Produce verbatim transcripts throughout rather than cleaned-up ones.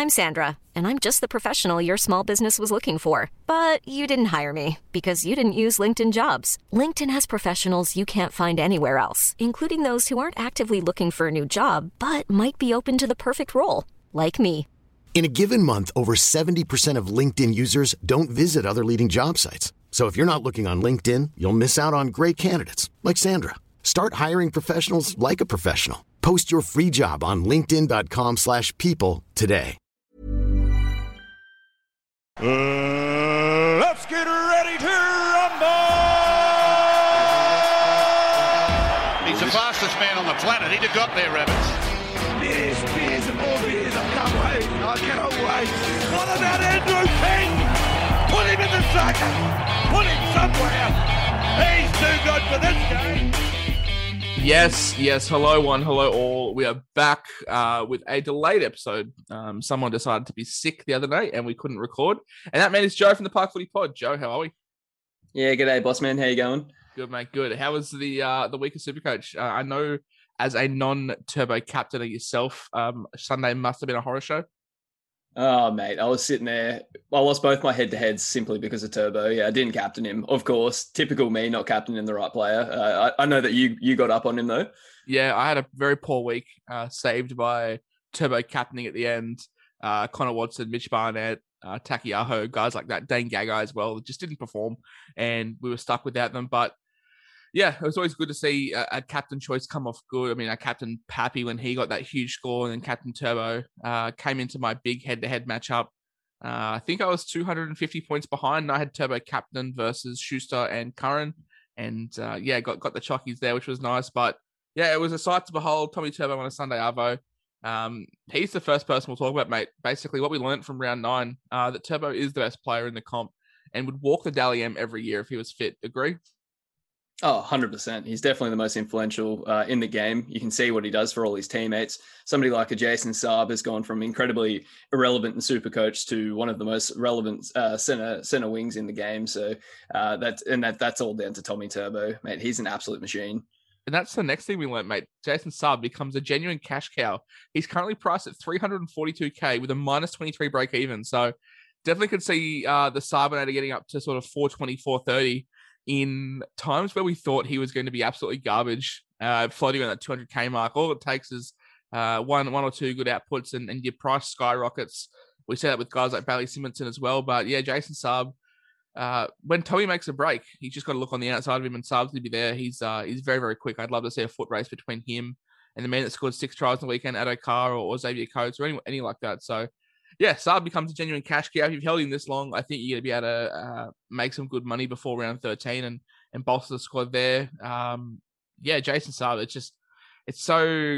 I'm Sandra, and I'm just the professional your small business was looking for. But you didn't hire me because you didn't use LinkedIn Jobs. LinkedIn has professionals you can't find anywhere else, including those who aren't actively looking for a new job, but might be open to the perfect role, like me. In a given month, over seventy percent of LinkedIn users don't visit other leading job sites. So if you're not looking on LinkedIn, you'll miss out on great candidates like Sandra. Start hiring professionals like a professional. Post your free job on linkedin.com slash people today. Uh, let's get ready to rumble! He's the fastest man on the planet. He'd have got there, Rabbits. Beers, beers, and more beers. I can't wait. I cannot wait. What about Andrew King? Put him in the second. Put him somewhere. He's too good for this game. Yes, yes. Hello, one. Hello, all. We are back uh, with a delayed episode. Um, someone decided to be sick the other day and we couldn't record. And that man is Joe from the Park Footy Pod. Joe, how are we? Yeah, g'day, boss man. How you going? Good, mate. Good. How was the uh, the week of Supercoach? Uh, I know as a non-turbo captain of yourself, um, Sunday must have been a horror show. Oh, mate, I was sitting there. I lost both my head-to-heads simply because of Turbo. Yeah, I didn't captain him, of course. Typical me, not captaining the right player. Uh, I, I know that you you got up on him, though. Yeah, I had a very poor week, uh, saved by Turbo captaining at the end. Uh, Connor Watson, Mitch Barnett, uh, Taki Aho, guys like that. Dane Gagai as well. Just didn't perform, and we were stuck without them. But yeah, it was always good to see a, a captain choice come off good. I mean, I captained Pappy when he got that huge score, and then Captain Turbo uh, came into my big head-to-head matchup. Uh, I think I was two hundred fifty points behind, and I had Turbo captain versus Schuster and Curran. And uh, yeah, got, got the chockies there, which was nice. But yeah, it was a sight to behold. Tommy Turbo on a Sunday Arvo. Um, he's the first person we'll talk about, mate. Basically, what we learned from round nine, uh, that Turbo is the best player in the comp and would walk the Dally M every year if he was fit. Agree? Oh, one hundred percent. He's definitely the most influential uh, in the game. You can see what he does for all his teammates. Somebody like a Jason Saab has gone from incredibly irrelevant and super coach to one of the most relevant uh, center center wings in the game. So uh, that's and that that's all down to Tommy Turbo, mate. He's an absolute machine. And that's the next thing we learned, mate. Jason Saab becomes a genuine cash cow. He's currently priced at three hundred forty-two K with a minus twenty-three break even. So definitely could see uh, the Saabinator getting up to sort of four twenty, four thirty. In times where we thought he was going to be absolutely garbage, uh, floating on that two hundred K mark. All it takes is uh, one one or two good outputs and, and your price skyrockets. We see that with guys like Bailey Simonson as well. But yeah, Jason Saab, uh, when Tommy makes a break, he's just got to look on the outside of him and Saab's going to be there. He's uh, he's very, very quick. I'd love to see a foot race between him and the man that scored six tries on the weekend, Addo Carr or, or Xavier Coates or any, any like that. So yeah, Saab becomes a genuine cash cow. If you've held him this long, I think you're going to be able to uh, make some good money before round thirteen and and bolster the squad there. Um, yeah, Jason Saab, it's just, it's so,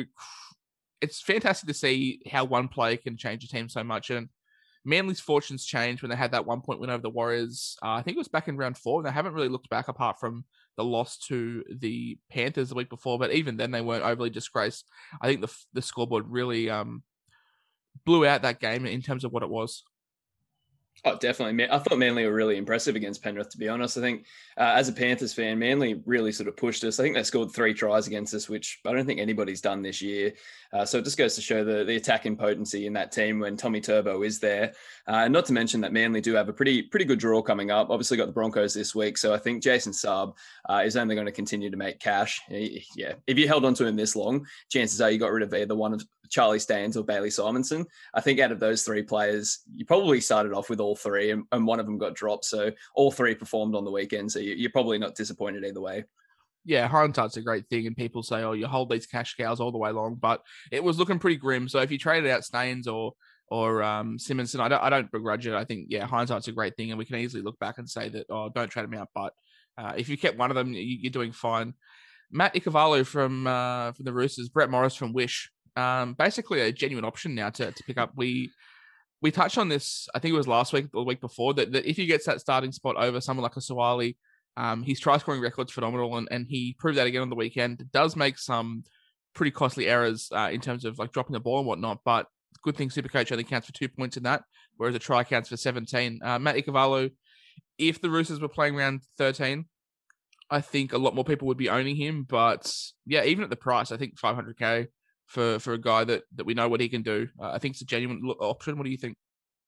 it's fantastic to see how one player can change a team so much. And Manly's fortunes changed when they had that one point win over the Warriors. Uh, I think it was back in round four. And they haven't really looked back apart from the loss to the Panthers the week before. But even then, they weren't overly disgraced. I think the the scoreboard really um, blew out that game in terms of what it was. Oh, definitely. I thought Manly were really impressive against Penrith, to be honest. I think uh, as a Panthers fan, Manly really sort of pushed us. I think they scored three tries against us, which I don't think anybody's done this year. Uh, so it just goes to show the, the attacking potency in that team when Tommy Turbo is there. Uh, and not to mention that Manly do have a pretty pretty good draw coming up. Obviously got the Broncos this week. So I think Jason Saab uh, is only going to continue to make cash. He, yeah, if you held on to him this long, chances are you got rid of either one of Charlie Staines or Bailey Simonson. I think out of those three players, you probably started off with all three and, and one of them got dropped. So all three performed on the weekend. So you, you're probably not disappointed either way. Yeah, hindsight's a great thing, and people say, oh, you hold these cash cows all the way long, but it was looking pretty grim. So if you traded out Staines or or um, Simonson, I don't, I don't begrudge it. I think, yeah, hindsight's a great thing, and we can easily look back and say that, oh, don't trade them out. But uh, if you kept one of them, you, you're doing fine. Matt Ikuvalu from uh, from the Roosters, Brett Morris from Wish, um, basically a genuine option now to, to pick up. We we touched on this, I think it was last week or the week before, that, that if he gets that starting spot over someone like a Suwali, Um, his try scoring record's phenomenal, and, and he proved that again on the weekend. It does make some pretty costly errors uh, in terms of like dropping the ball and whatnot, but good thing Supercoach only counts for two points in that, whereas a try counts for seventeen. Uh, Matt Ikuvalu, if the Roosters were playing round thirteen, I think a lot more people would be owning him, but yeah, even at the price, I think five hundred K for for a guy that that we know what he can do. Uh, I think it's a genuine option. What do you think?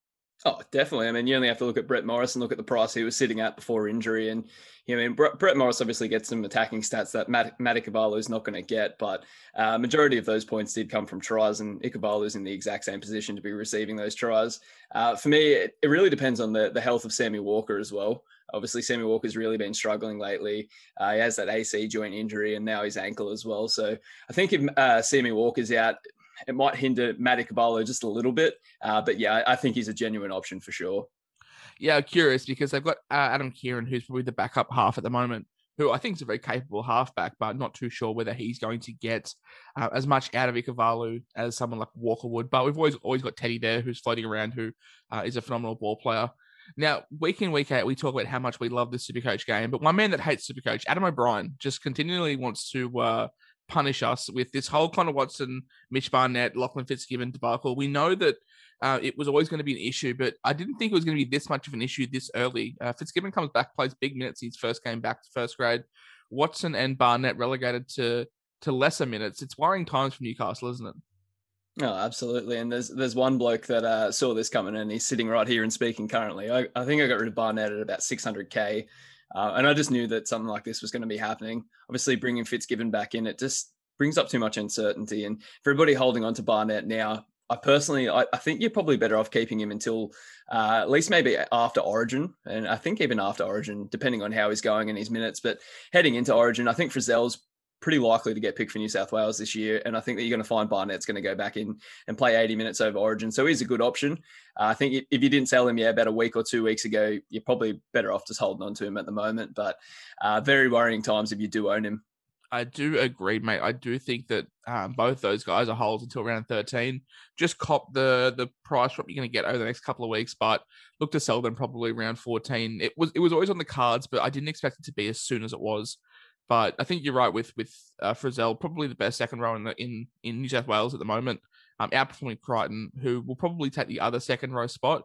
Oh, definitely. I mean, you only have to look at Brett Morris and look at the price he was sitting at before injury. And, you know, I mean, Brett, Brett Morris obviously gets some attacking stats that Matt, Matt Ikevalu is not going to get, but uh, majority of those points did come from tries, and Ikevalu is in the exact same position to be receiving those tries. Uh, for me, it, it really depends on the, the health of Sammy Walker as well. Obviously, Sammy Walker's really been struggling lately. Uh, he has that A C joint injury and now his ankle as well. So I think if uh, Sammy Walker's out, it might hinder Matt Ikevalu just a little bit. Uh, but yeah, I think he's a genuine option for sure. Yeah, curious because they've got uh, Adam Kieran, who's probably the backup half at the moment, who I think is a very capable halfback, but not too sure whether he's going to get uh, as much out of Ikevalu as someone like Walker would. But we've always always got Teddy there, who's floating around, who uh, is a phenomenal ball player. Now, week in, week out, we talk about how much we love the Supercoach game, but one man that hates Supercoach, Adam O'Brien, just continually wants to uh, punish us with this whole Connor Watson, Mitch Barnett, Lachlan Fitzgibbon debacle. We know that uh, it was always going to be an issue, but I didn't think it was going to be this much of an issue this early. Uh, Fitzgibbon comes back, plays big minutes his first game back to first grade. Watson and Barnett relegated to to lesser minutes. It's worrying times for Newcastle, isn't it? Oh, absolutely. And there's there's one bloke that uh, saw this coming, and he's sitting right here and speaking currently. I, I think I got rid of Barnett at about six hundred K. Uh, and I just knew that something like this was going to be happening. Obviously, bringing Fitzgibbon back in, it just brings up too much uncertainty. And for everybody holding on to Barnett now, I personally, I, I think you're probably better off keeping him until uh, at least maybe after Origin. And I think even after Origin, depending on how he's going and his minutes. But heading into Origin, I think Frizzell's pretty likely to get picked for New South Wales this year. And I think that you're going to find Barnett's going to go back in and play eighty minutes over Origin. So he's a good option. Uh, I think if you didn't sell him, yeah, about a week or two weeks ago, you're probably better off just holding on to him at the moment. But uh, very worrying times if you do own him. I do agree, mate. I do think that um, both those guys are holds until round thirteen. Just cop the the price drop you're going to get over the next couple of weeks, but look to sell them probably around fourteen. It was it was always on the cards, but I didn't expect it to be as soon as it was. But I think you're right with with uh, Frizzell, probably the best second row in the, in in New South Wales at the moment, um, outperforming Crichton, who will probably take the other second row spot.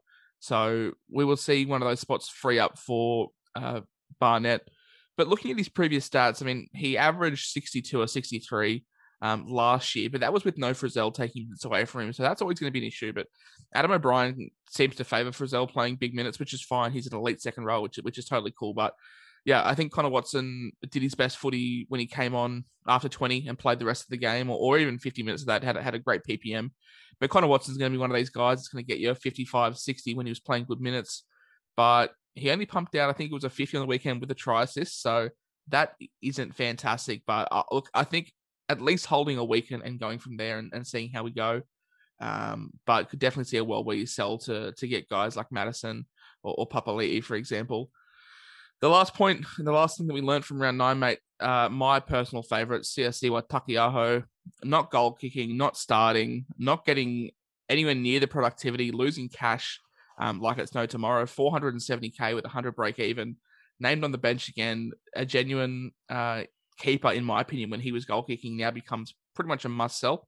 So we will see one of those spots free up for uh, Barnett. But looking at his previous stats, I mean, he averaged sixty-two or sixty-three um, last year, but that was with no Frizzell taking minutes away from him. So that's always going to be an issue. But Adam O'Brien seems to favour Frizzell playing big minutes, which is fine. He's an elite second row, which which is totally cool. But yeah, I think Connor Watson did his best footy when he came on after twenty and played the rest of the game, or, or even fifty minutes of that, had, had a great P P M. But Connor Watson's going to be one of these guys that's going to get you fifty-five, sixty when he was playing good minutes. But he only pumped out, I think it was a fifty on the weekend with a try assist. So that isn't fantastic. But uh, look, I think at least holding a week and, and going from there and, and seeing how we go. Um, but could definitely see a world where you sell to to get guys like Madison or, or Papali'i, for example. The last point, the last thing that we learned from round nine, mate, uh, my personal favourite, Siasiwa Takiaho, not goal kicking, not starting, not getting anywhere near the productivity, losing cash um, like it's no tomorrow, four hundred seventy K with one hundred break even, named on the bench again, a genuine uh, keeper, in my opinion, when he was goal kicking, now becomes pretty much a must sell.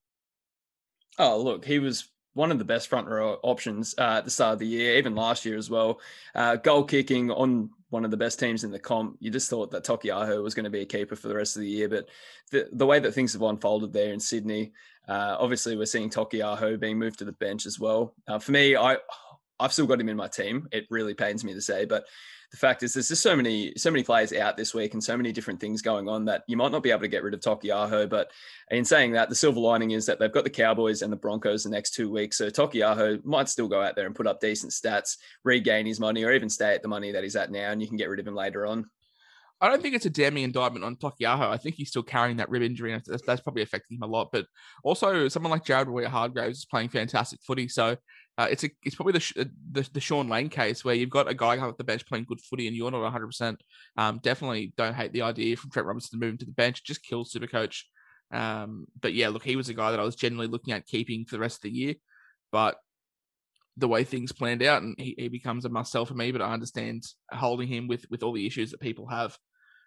Oh, look, he was one of the best front row options uh, at the start of the year, even last year as well. Uh, goal kicking on one of the best teams in the comp. You just thought that Takiaho was going to be a keeper for the rest of the year, but the, the way that things have unfolded there in Sydney, uh, obviously we're seeing Takiaho being moved to the bench as well. Uh, for me, I, I've still got him in my team. It really pains me to say, but the fact is there's just so many, so many players out this week and so many different things going on that you might not be able to get rid of Takiaho. But in saying that, the silver lining is that they've got the Cowboys and the Broncos the next two weeks. So Takiaho might still go out there and put up decent stats, regain his money, or even stay at the money that he's at now, and you can get rid of him later on. I don't think it's a damning indictment on Takiaho. I think he's still carrying that rib injury, and that's, that's probably affecting him a lot. But also, someone like Jared Waerea-Hargreaves is playing fantastic footy. So uh, it's a, it's probably the, the the Sean Lane case where you've got a guy off the bench playing good footy and you're not one hundred percent. Um, definitely don't hate the idea from Trent Robinson to move him to the bench. It just kills Supercoach. Um, but yeah, look, he was a guy that I was generally looking at keeping for the rest of the year. But the way things planned out, and he, he becomes a must-sell for me, but I understand holding him with, with all the issues that people have.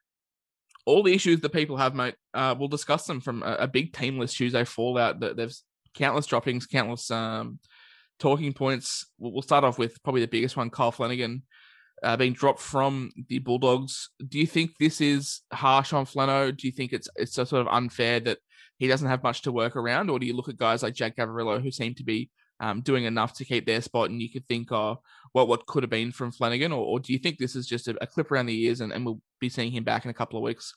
All the issues that people have, mate, uh, we'll discuss them from a, a big team list Tuesday fallout. There's countless droppings, countless um, talking points. We'll, we'll start off with probably the biggest one, Kyle Flanagan. uh, being dropped from the Bulldogs. Do you think this is harsh on Flano? Do you think it's it's so sort of unfair that he doesn't have much to work around? Or do you look at guys like Jack Gavarillo who seem to be um, doing enough to keep their spot, and you could think, oh, what what could have been from Flanagan? Or, or do you think this is just a, a clip around the ears and, and we'll be seeing him back in a couple of weeks?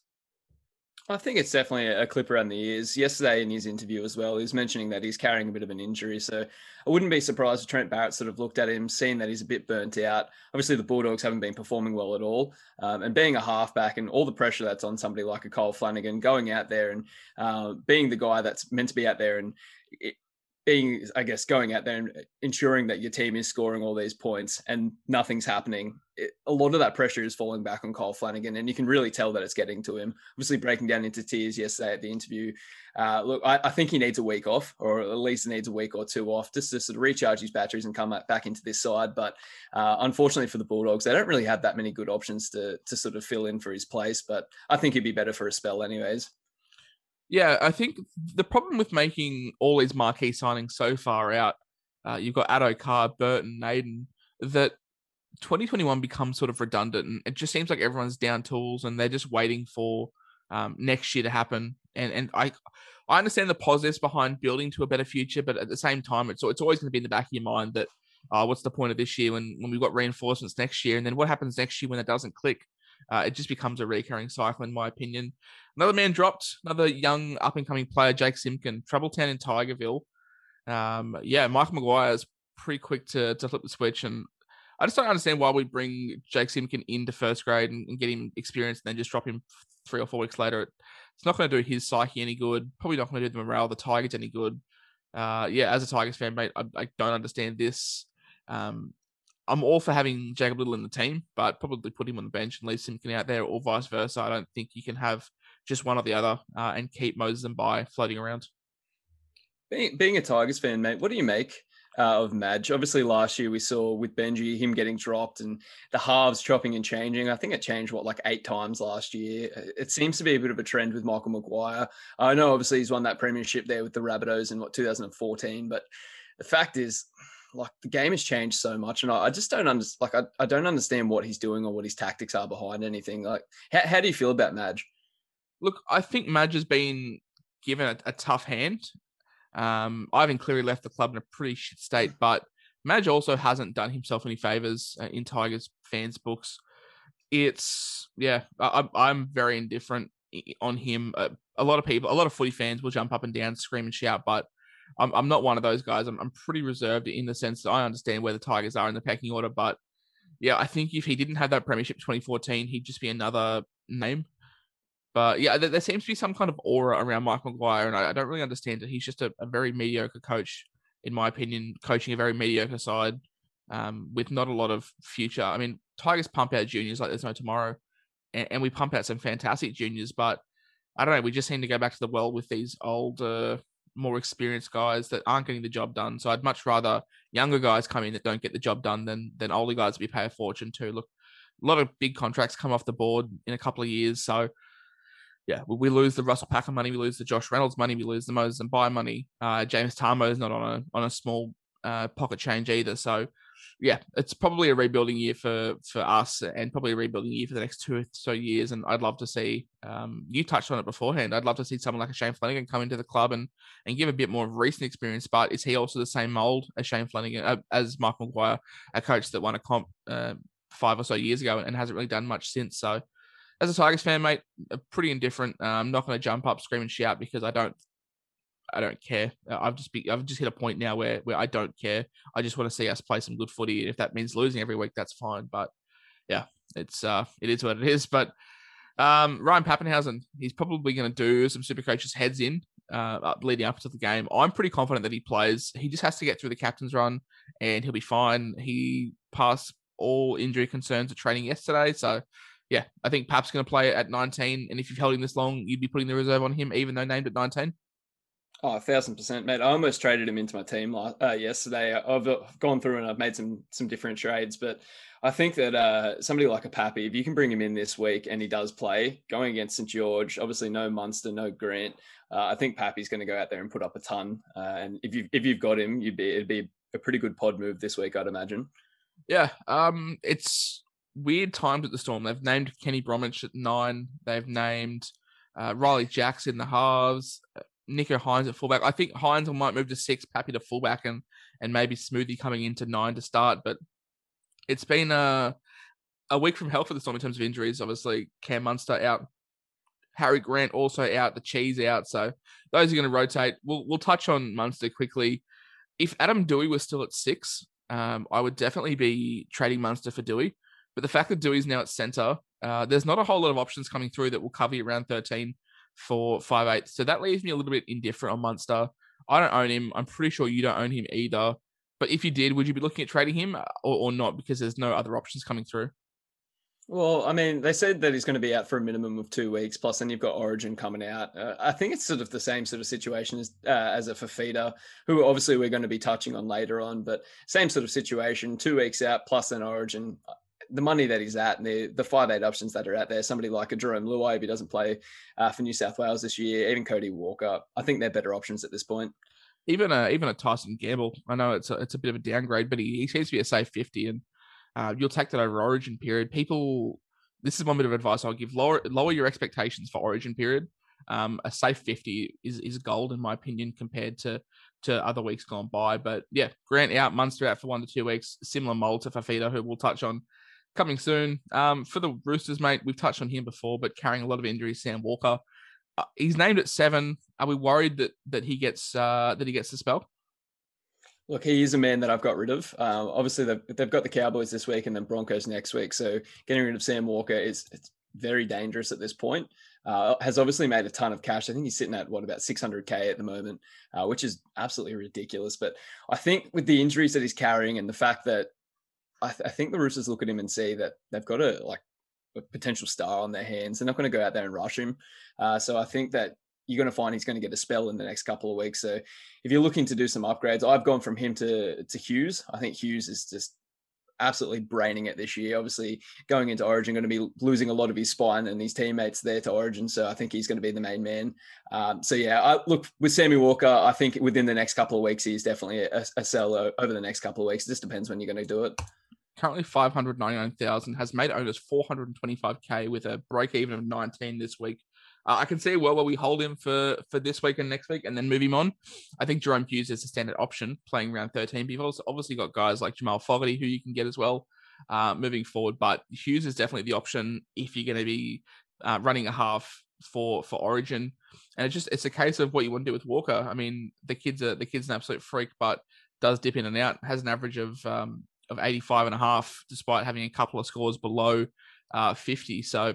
I think it's definitely a clip around the ears. Yesterday in his interview as well, he was mentioning that he's carrying a bit of an injury. So I wouldn't be surprised if Trent Barrett sort of looked at him, seeing that he's a bit burnt out. Obviously, the Bulldogs haven't been performing well at all. Um, and being a halfback and all the pressure that's on somebody like a Cole Flanagan, going out there and uh, being the guy that's meant to be out there and it, being, I guess, going out there and ensuring that your team is scoring all these points and nothing's happening. It, a lot of that pressure is falling back on Cole Flanagan, and you can really tell that it's getting to him. Obviously, breaking down into tears yesterday at the interview. Uh, look, I, I think he needs a week off, or at least needs a week or two off, just to sort of recharge his batteries and come back into this side. But uh, unfortunately for the Bulldogs, they don't really have that many good options to to sort of fill in for his place. But I think he'd be better for a spell anyways. Yeah, I think the problem with making all these marquee signings so far out, uh, you've got Addo Carr, Burton, Naden, that twenty twenty-one becomes sort of redundant, and it just seems like everyone's down tools and they're just waiting for um, next year to happen. And and I I understand the positives behind building to a better future, but at the same time, it's it's always going to be in the back of your mind that uh, what's the point of this year when when we've got reinforcements next year, and then what happens next year when it doesn't click? Uh, it just becomes a recurring cycle, in my opinion. Another man dropped, another young up-and-coming player, Jake Simpkin, Troubletown in Tigerville. Um, yeah, Michael Maguire is pretty quick to, to flip the switch, and I just don't understand why we bring Jake Simpkin into first grade and, and get him experience and then just drop him three or four weeks later. It's not going to do his psyche any good, probably not going to do the morale of the Tigers any good. Uh, yeah, as a Tigers fan, mate, I, I don't understand this. Um, I'm all for having Jacob Little in the team, but probably put him on the bench and leave Simpkin out there, or vice versa. I don't think you can have just one or the other uh, and keep Moses and Bai floating around. Being, being a Tigers fan, mate, what do you make uh, of Madge? Obviously, last year we saw with Benji, him getting dropped and the halves chopping and changing. I think it changed, what, like eight times last year. It seems to be a bit of a trend with Michael Maguire. I know, obviously, he's won that premiership there with the Rabbitohs in, what, two thousand fourteen, but the fact is, like, the game has changed so much, and I, I just don't understand. Like, I, I don't understand what he's doing or what his tactics are behind anything. Like, how, how do you feel about Madge? Look, I think Madge has been given a, a tough hand. Um, Ivan Cleary left the club in a pretty shit state, but Madge also hasn't done himself any favors uh, in Tigers fans' books. It's yeah, I, I'm very indifferent on him. Uh, a lot of people, a lot of footy fans will jump up and down, scream and shout, but I'm, I'm not one of those guys. I'm, I'm pretty reserved in the sense that I understand where the Tigers are in the pecking order. But yeah, I think if he didn't have that premiership in twenty fourteen, he'd just be another name. But yeah, there, there seems to be some kind of aura around Mike Maguire, and I, I don't really understand it. He's just a, a very mediocre coach, in my opinion, coaching a very mediocre side um, with not a lot of future. I mean, Tigers pump out juniors like there's no tomorrow, and, and we pump out some fantastic juniors, but I don't know, we just seem to go back to the well with these older, more experienced guys that aren't getting the job done. So I'd much rather younger guys come in that don't get the job done than than older guys we pay a fortune to. Look, a lot of big contracts come off the board in a couple of years. So yeah, we, we lose the Russell Packer money, we lose the Josh Reynolds money, we lose the Moses and Bai money. Uh, James Tarmo is not on a on a small uh, pocket change either. So yeah, it's probably a rebuilding year for, for us and probably a rebuilding year for the next two or so years. And I'd love to see, um, you touched on it beforehand, I'd love to see someone like a Shane Flanagan come into the club and, and give a bit more of recent experience. But is he also the same mould as Shane Flanagan, uh, as Mike Maguire, a coach that won a comp uh, five or so years ago and hasn't really done much since? So as a Tigers fan, mate, pretty indifferent. Uh, I'm not going to jump up, scream and shout because I don't I don't care. I've just be, I've just hit a point now where, where I don't care. I just want to see us play some good footy. If that means losing every week, that's fine. But yeah, it's uh, it is what it is. But um, Ryan Pappenhausen, he's probably going to do some Supercoach's heads in uh, leading up to the game. I'm pretty confident that he plays. He just has to get through the captain's run, and he'll be fine. He passed all injury concerns at training yesterday, so yeah, I think Pap's going to play at nineteen. And if you've held him this long, you'd be putting the reserve on him, even though named at nineteen. Oh, a thousand percent, mate. I almost traded him into my team uh, yesterday. I've gone through and I've made some some different trades, but I think that uh, somebody like a Pappy, if you can bring him in this week and he does play, going against St George, obviously no Munster, no Grant, uh, I think Pappy's going to go out there and put up a ton. Uh, and if you if you've got him, you'd be it'd be a pretty good pod move this week, I'd imagine. Yeah, um, it's weird times at the Storm. They've named Kenny Bromwich at nine. They've named uh, Riley Jacks in the halves. Nico Hines at fullback. I think Hines might move to six, Pappy to fullback, and and maybe Smoothie coming into nine to start. But it's been a a week from hell for the Storm in terms of injuries. Obviously, Cam Munster out, Harry Grant also out, the Cheese out. So those are going to rotate. We'll we'll touch on Munster quickly. If Adam Dewey was still at six, um, I would definitely be trading Munster for Dewey. But the fact that Dewey's now at centre, uh, there's not a whole lot of options coming through that will cover you around thirteen for five eight. So that leaves me a little bit indifferent on Munster. I don't own him. I'm pretty sure you don't own him either. But if you did, would you be looking at trading him or, or not? Because there's no other options coming through. Well, I mean, they said that he's going to be out for a minimum of two weeks. Plus, then you've got Origin coming out. Uh, I think it's sort of the same sort of situation as uh, as a Fafita, who obviously we're going to be touching on later on. But same sort of situation, two weeks out, plus then Origin. The money that he's at and the, the five eight options that are out there, somebody like a Jerome Luai, if he doesn't play uh, for New South Wales this year, even Cody Walker, I think they're better options at this point. Even a, even a Tyson Gamble. I know it's a, it's a bit of a downgrade, but he, he seems to be a safe fifty, and uh, you'll take that over Origin period. People, this is one bit of advice I'll give. Lower, lower your expectations for Origin period. Um, a safe fifty is, is gold, in my opinion, compared to, to other weeks gone by. But yeah, Grant out, Munster out for one to two weeks. Similar mold to Fafita, who we'll touch on coming soon. Um, for the Roosters, mate, we've touched on him before, but carrying a lot of injuries, Sam Walker. Uh, he's named at seven. Are we worried that that he gets uh, that he gets the spell? Look, he is a man that I've got rid of. Um, obviously, they've, they've got the Cowboys this week and then Broncos next week. So getting rid of Sam Walker is it's very dangerous at this point. Uh, has obviously made a ton of cash. I think he's sitting at, what, about six hundred K at the moment, uh, which is absolutely ridiculous. But I think with the injuries that he's carrying and the fact that I, th- I think the Roosters look at him and see that they've got a like a potential star on their hands. They're not going to go out there and rush him. Uh, so I think that you're going to find he's going to get a spell in the next couple of weeks. So if you're looking to do some upgrades, I've gone from him to to Hughes. I think Hughes is just absolutely braining it this year. Obviously, going into Origin, going to be losing a lot of his spine and his teammates there to Origin. So I think he's going to be the main man. Um, so yeah, I, look, with Sammy Walker, I think within the next couple of weeks, he's definitely a, a sell over the next couple of weeks. It just depends when you're going to do it. Currently five hundred ninety-nine thousand, has made owners four hundred twenty-five K with a break even of nineteen this week. Uh, I can see well where we hold him for, for this week and next week and then move him on. I think Jerome Hughes is a standard option playing around thirteen. We've also obviously got guys like Jamal Fogarty who you can get as well uh, moving forward, but Hughes is definitely the option if you're going to be uh, running a half for, for Origin. And it's just, it's a case of what you want to do with Walker. I mean, the kid's a, the kid's an absolute freak, but does dip in and out, has an average of, um, of eighty-five and a half, despite having a couple of scores below uh, fifty. So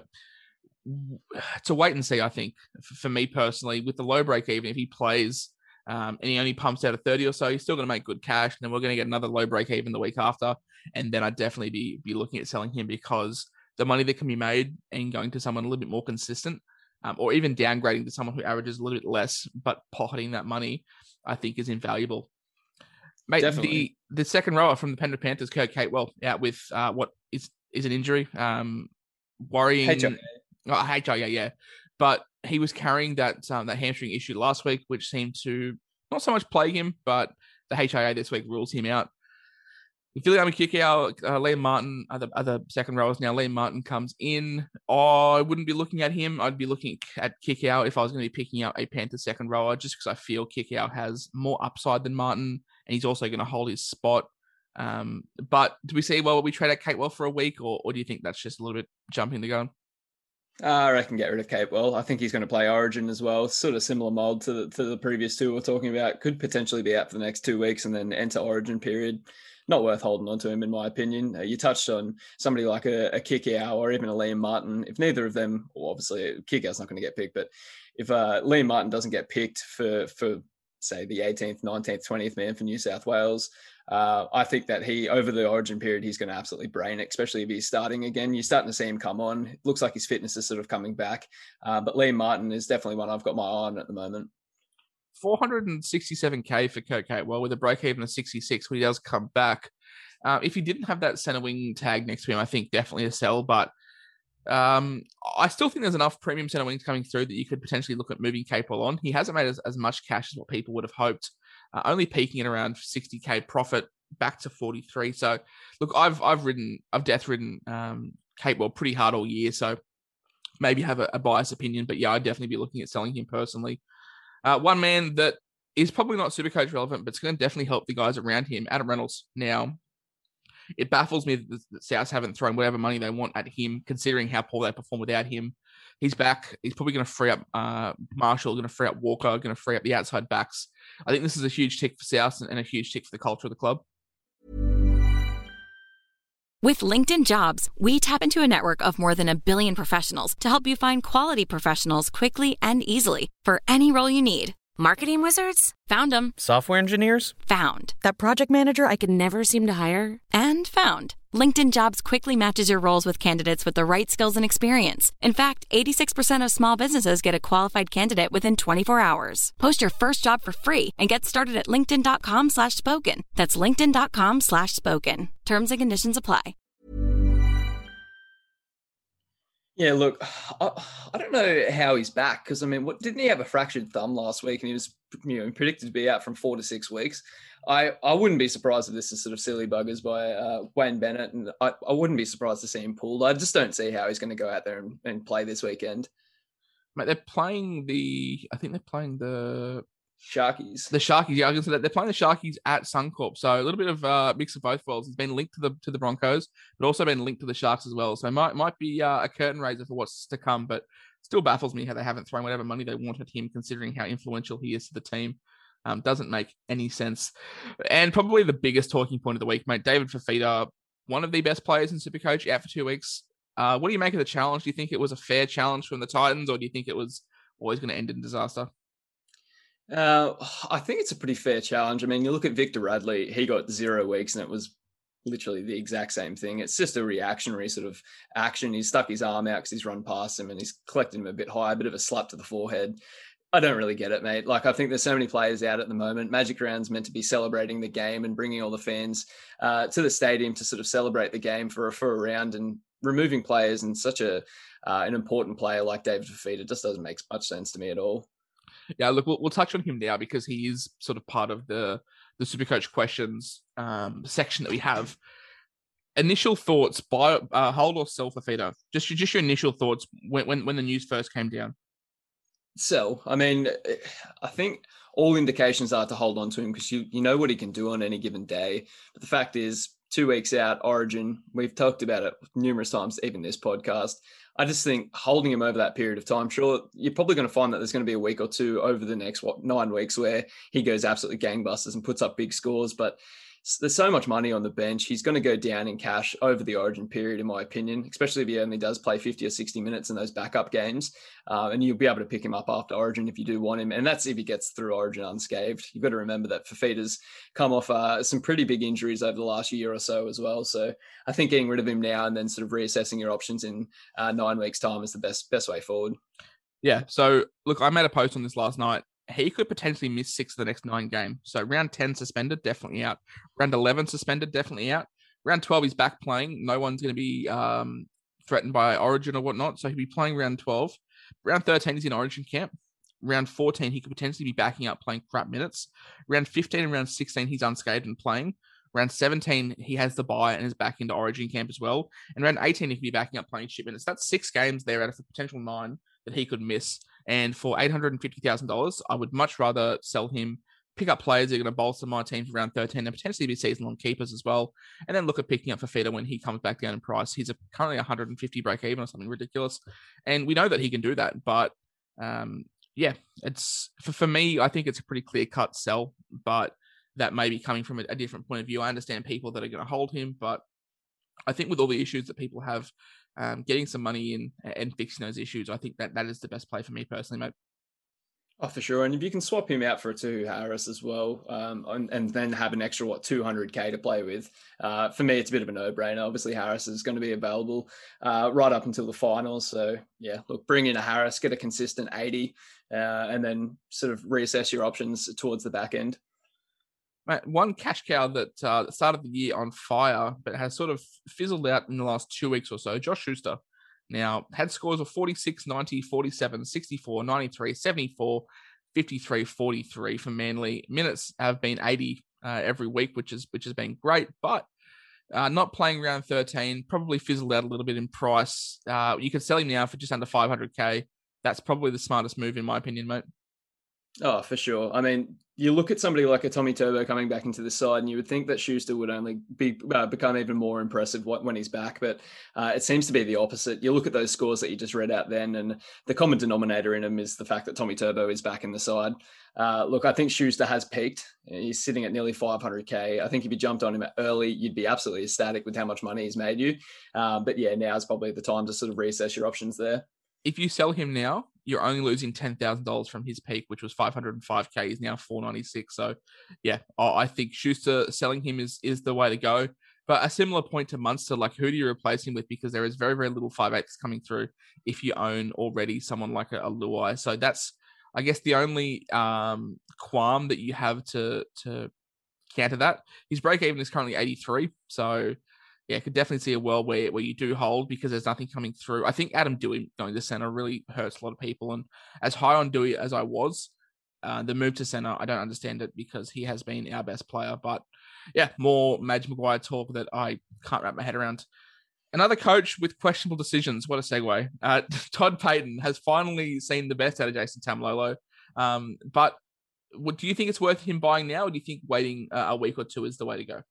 to wait and see, I think, for me personally, with the low break even, if he plays um, and he only pumps out a thirty or so, he's still going to make good cash. And then we're going to get another low break even the week after. And then I'd definitely be, be looking at selling him because the money that can be made and going to someone a little bit more consistent um, or even downgrading to someone who averages a little bit less, but pocketing that money, I think is invaluable. Mate, Definitely. the the second rower from the Penrith Panthers, Kurt Capewell, out with uh, what is is an injury, um, worrying. H I A. Oh, H I A, yeah, but he was carrying that um, that hamstring issue last week, which seemed to not so much plague him, but the H I A this week rules him out. Viliame Kikau, uh, Liam Martin, other other second rowers now. Liam Martin comes in. Oh, I wouldn't be looking at him. I'd be looking at Kikau if I was going to be picking out a Panthers second rower, just because I feel Kikau has more upside than Martin. And he's also going to hold his spot. Um, but do we see, well, will we trade out Capewell for a week, or, or do you think that's just a little bit jumping the gun? Uh, I reckon get rid of Capewell. I think he's going to play Origin as well. Sort of similar mold to the, to the previous two we're talking about. Could potentially be out for the next two weeks and then enter Origin period. Not worth holding on to him, in my opinion. Uh, you touched on somebody like a, a Kikau or even a Liam Martin. If neither of them, well, obviously Kikau's not going to get picked, but if uh, Liam Martin doesn't get picked for for say the eighteenth, nineteenth, twentieth man for New South Wales, uh, I think that he, over the Origin period, he's going to absolutely brain it, especially if he's starting again. You're starting to see him come on. It looks like his fitness is sort of coming back. Uh, but Liam Martin is definitely one I've got my eye on at the moment. four hundred sixty-seven K for Kurt Capewell with a break even of sixty-six when he does come back. Uh, if he didn't have that center wing tag next to him, I think definitely a sell, but Um, I still think there's enough premium center wings coming through that you could potentially look at moving Capewell on. He hasn't made as, as much cash as what people would have hoped, uh, only peaking at around sixty K profit back to forty-three. So, look, I've I've ridden, I've death ridden um, Capewell pretty hard all year. So maybe have a, a biased opinion, but yeah, I'd definitely be looking at selling him personally. Uh, one man that is probably not Supercoach relevant, but it's going to definitely help the guys around him, Adam Reynolds. Now, it baffles me that the Souths haven't thrown whatever money they want at him, considering how poor they perform without him. He's back. He's probably going to free up uh, Marshall, going to free up Walker, going to free up the outside backs. I think this is a huge tick for Souths and a huge tick for the culture of the club. With LinkedIn Jobs, we tap into a network of more than a billion professionals to help you find quality professionals quickly and easily for any role you need. Marketing wizards? Found them. Software engineers? Found. That project manager I could never seem to hire? And found. LinkedIn Jobs quickly matches your roles with candidates with the right skills and experience. In fact, eighty-six percent of small businesses get a qualified candidate within twenty-four hours. Post your first job for free and get started at linkedin.com slash spoken. That's linkedin.com slash spoken. Terms and conditions apply. Yeah, look, I, I don't know how he's back because, I mean, what didn't he have a fractured thumb last week and he was, you know, predicted to be out from four to six weeks? I, I wouldn't be surprised if this is sort of silly buggers by uh, Wayne Bennett, and I, I wouldn't be surprised to see him pulled. I just don't see how he's going to go out there and, and play this weekend. Mate, they're playing the, I think they're playing the Sharkies. The Sharkies, yeah, I was going to say that they're playing the Sharkies at Suncorp, so a little bit of a uh, mix of both worlds. He's been linked to the to the Broncos, but also been linked to the Sharks as well. So it might might be uh, a curtain raiser for what's to come, but still baffles me how they haven't thrown whatever money they wanted him, considering how influential he is to the team. Um, doesn't make any sense. And probably the biggest talking point of the week, mate, David Fifita, one of the best players in Supercoach, out for two weeks. Uh, what do you make of the challenge? Do you think it was a fair challenge from the Titans, or do you think it was always going to end in disaster? Uh, I think it's a pretty fair challenge. I mean, you look at Victor Radley, he got zero weeks and it was literally the exact same thing. It's just a reactionary sort of action. He's stuck his arm out because he's run past him and he's collected him a bit high, a bit of a slap to the forehead. I don't really get it, mate. Like, I think there's so many players out at the moment. Magic Round's meant to be celebrating the game and bringing all the fans uh, to the stadium to sort of celebrate the game for a, for a round, and removing players and such a uh, an important player like David Fifita just doesn't make much sense to me at all. Yeah, look, we'll, we'll touch on him now because he is sort of part of the the Supercoach questions um, section that we have. Initial thoughts, buy, uh, hold or sell Fifita? Just just your initial thoughts when, when when the news first came down. Sell. I mean, I think all indications are to hold on to him because you you know what he can do on any given day. But the fact is, two weeks out, Origin, we've talked about it numerous times, even this podcast. I just think holding him over that period of time, sure, you're probably going to find that there's going to be a week or two over the next, what, nine weeks where he goes absolutely gangbusters and puts up big scores. But there's so much money on the bench. He's going to go down in cash over the Origin period, in my opinion, especially if he only does play fifty or sixty minutes in those backup games. Uh, and you'll be able to pick him up after Origin if you do want him. And that's if he gets through Origin unscathed. You've got to remember that Fifita's come off uh, some pretty big injuries over the last year or so as well. So I think getting rid of him now and then sort of reassessing your options in uh, nine weeks' time is the best best way forward. Yeah. So, look, I made a post on this last night. He could potentially miss six of the next nine games. So round ten suspended, definitely out. Round eleven suspended, definitely out. Round twelve, he's back playing. No one's going to be um, threatened by Origin or whatnot. So he'll be playing round twelve. Round thirteen, he's in Origin camp. Round fourteen, he could potentially be backing up playing crap minutes. Round fifteen and round sixteen, he's unscathed and playing. Round seventeen, he has the bye and is back into Origin camp as well. And round eighteen, he could be backing up playing ship minutes. That's six games there out of the potential nine that he could miss. And for eight hundred fifty thousand dollars, I would much rather sell him, pick up players that are going to bolster my team for round thirteen and potentially be season-long keepers as well. And then look at picking up Fifita when he comes back down in price. He's a, currently one hundred fifty break even or something ridiculous. And we know that he can do that. But um, yeah, it's for, for me, I think it's a pretty clear-cut sell. But that may be coming from a, a different point of view. I understand people that are going to hold him. But I think with all the issues that people have, Um, getting some money in and fixing those issues, I think that that is the best play for me personally, mate. Oh, for sure. And if you can swap him out for a Tohu Harris as well, um, and, and then have an extra, what, two hundred K to play with, uh, for me, it's a bit of a no-brainer. Obviously, Harris is going to be available uh, right up until the finals. So, yeah, look, bring in a Harris, get a consistent eighty, uh, and then sort of reassess your options towards the back end. Mate, one cash cow that uh, started the year on fire, but has sort of fizzled out in the last two weeks or so, Josh Schuster. Now, had scores of forty-six, ninety, forty-seven, sixty-four, ninety-three, seventy-four, fifty-three, forty-three for Manly. Minutes have been eighty uh, every week, which is which has been great. But uh, not playing round thirteen, probably fizzled out a little bit in price. Uh, you could sell him now for just under five hundred K. That's probably the smartest move, in my opinion, mate. Oh, for sure. I mean, you look at somebody like a Tommy Turbo coming back into the side, and you would think that Schuster would only be uh, become even more impressive when he's back. But uh, it seems to be the opposite. You look at those scores that you just read out then, and the common denominator in them is the fact that Tommy Turbo is back in the side. Uh, look, I think Schuster has peaked. He's sitting at nearly five hundred K. I think if you jumped on him early, you'd be absolutely ecstatic with how much money he's made you. Uh, but yeah, now is probably the time to sort of reassess your options there. If you sell him now, you're only losing ten thousand dollars from his peak, which was five hundred five K. He's now four ninety-six. So, yeah, I think Schuster selling him is is the way to go. But a similar point to Munster, like who do you replace him with? Because there is very, very little five eighths coming through if you own already someone like a, a Luai. So that's, I guess, the only um, qualm that you have to to counter that. His break even is currently eighty-three. So, yeah, I could definitely see a world where, where you do hold because there's nothing coming through. I think Adam Dewey going to center really hurts a lot of people. And as high on Dewey as I was, uh, the move to center, I don't understand it because he has been our best player. But yeah, more Madge Maguire talk that I can't wrap my head around. Another coach with questionable decisions. What a segue. Uh, Todd Payten has finally seen the best out of Jason Taumalolo. Um, but what, do you think it's worth him buying now, or do you think waiting uh, a week or two is the way to go?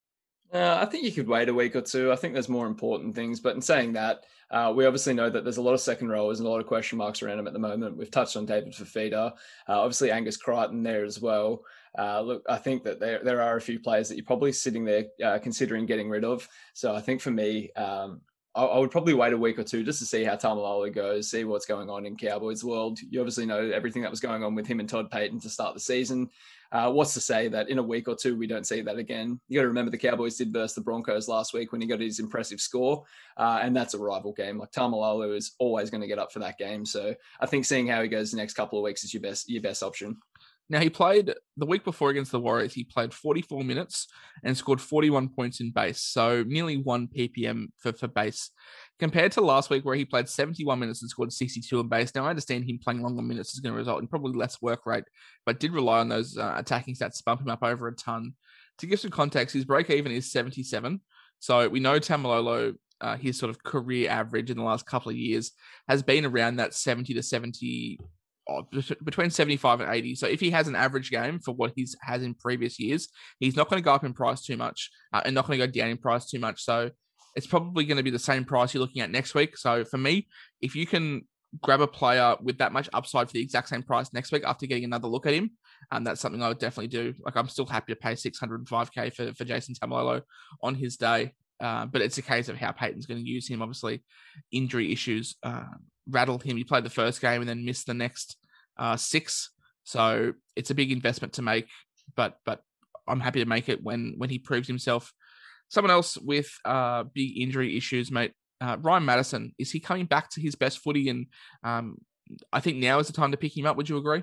Uh, I think you could wait a week or two. I think there's more important things. But in saying that, uh, we obviously know that there's a lot of second rowers and a lot of question marks around him at the moment. We've touched on David Fifita, uh, obviously Angus Crichton there as well. Uh, look, I think that there there are a few players that you're probably sitting there uh, considering getting rid of. So I think for me, um, I, I would probably wait a week or two just to see how Taumalolo goes, see what's going on in Cowboys world. You obviously know everything that was going on with him and Todd Payten to start the season. Uh, what's to say that in a week or two, we don't see that again? You got to remember the Cowboys did versus the Broncos last week when he got his impressive score. Uh, and that's a rival game. Like Taumalolo is always going to get up for that game. So I think seeing how he goes the next couple of weeks is your best, your best option. Now, he played the week before against the Warriors. He played forty-four minutes and scored forty-one points in base. So nearly one P P M for, for base. Compared to last week where he played seventy-one minutes and scored sixty-two in base. Now, I understand him playing longer minutes is going to result in probably less work rate, but did rely on those uh, attacking stats to bump him up over a ton. To give some context, his break even is seventy-seven. So we know Taumalolo, uh, his sort of career average in the last couple of years has been around that seventy to seventy, oh, between seventy-five and eighty. So if he has an average game for what he has in previous years, he's not going to go up in price too much uh, and not going to go down in price too much. So it's probably going to be the same price you're looking at next week. So for me, if you can grab a player with that much upside for the exact same price next week after getting another look at him, um, that's something I would definitely do. Like I'm still happy to pay six hundred five K for, for Jason Taumalolo on his day. Uh, but it's a case of how Payton's going to use him. Obviously, injury issues uh, rattled him. He played the first game and then missed the next uh, six. So it's a big investment to make, but but I'm happy to make it when when he proves himself. Someone else with uh, big injury issues, mate. Uh, Ryan Madison, is he coming back to his best footy? And um, I think now is the time to pick him up. Would you agree?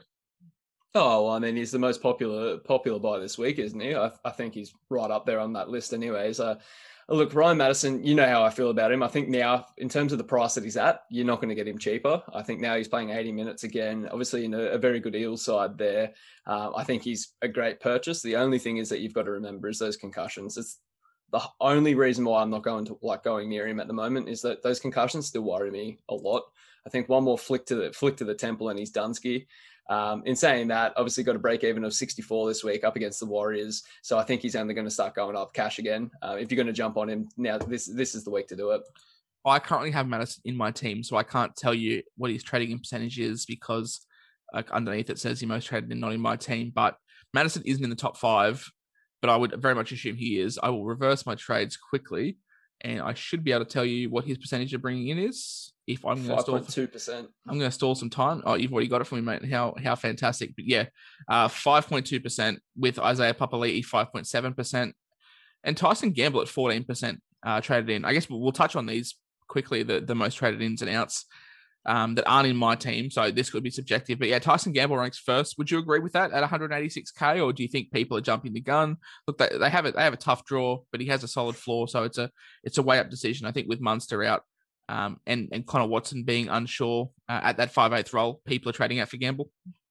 Oh, well, I mean, he's the most popular popular buy this week, isn't he? I, I think he's right up there on that list anyways. Uh, look, Ryan Madison, you know how I feel about him. I think now, in terms of the price that he's at, you're not going to get him cheaper. I think now he's playing eighty minutes again, obviously in a, a very good Eels side there. Uh, I think he's a great purchase. The only thing is that you've got to remember is those concussions. It's the only reason why I'm not going to like going near him at the moment is that those concussions still worry me a lot. I think one more flick to the flick to the temple and he's Dunsky. Um, in saying that, obviously got a break even of sixty-four this week up against the Warriors. So I think he's only going to start going up cash again. Uh, if you're going to jump on him now, this this is the week to do it. I currently have Madison in my team, so I can't tell you what his trading in percentage is because like underneath it says he most traded in, not in my team. But Madison isn't in the top five. But I would very much assume he is. I will reverse my trades quickly, and I should be able to tell you what his percentage of bringing in is. If I'm going to stall, two percent. I'm going to stall some time. Oh, you've already got it from me, mate. How how fantastic! But yeah, uh, five point two percent with Isaiah Papali'i, five point seven percent, and Tyson Gamble at fourteen percent uh, traded in. I guess we'll, we'll touch on these quickly. The the most traded ins and outs. Um, that aren't in my team, so this could be subjective. But yeah, Tyson Gamble ranks first. Would you agree with that at one hundred eighty-six K, or do you think people are jumping the gun? Look, they, they have it. They have a tough draw, but he has a solid floor, so it's a it's a way up decision. I think with Munster out um, and and Connor Watson being unsure uh, at that five eighth role, people are trading out for Gamble.